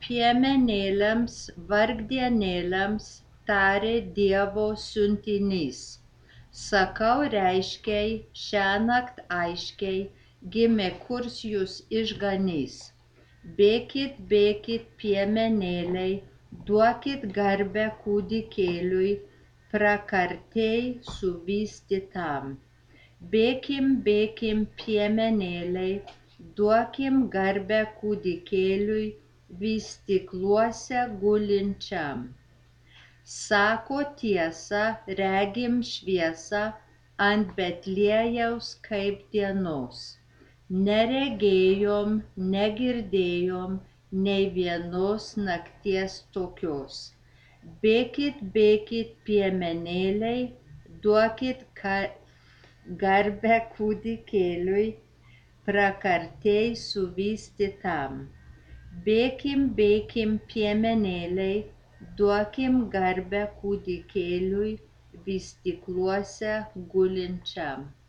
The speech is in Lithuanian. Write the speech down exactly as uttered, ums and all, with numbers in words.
piemenėliams vargdienėliams tarė Dievo siuntinys. Sakau reiškiai, šiąnakt aiškiai, gimė kurs jus išganys. Bėkit, bėkit, piemenėliai, duokit garbę kūdikėliui, prakartėj suvystytam. Bėkim, bėkim, piemenėliai, duokim garbę kūdikėliui, vystykluose gulinčiam. Sako tiesą, regim šviesą ant Betliejaus kaip dienos. Neregėjom, negirdėjom nei vienos nakties tokios. Bėkit, bėkit, piemenėliai, duokit garbę kūdikėliui, prakartėj suvystytam. Bėkim, bėkim, piemenėliai, duokim garbę kūdikėliui, vystykluose gulinčiam.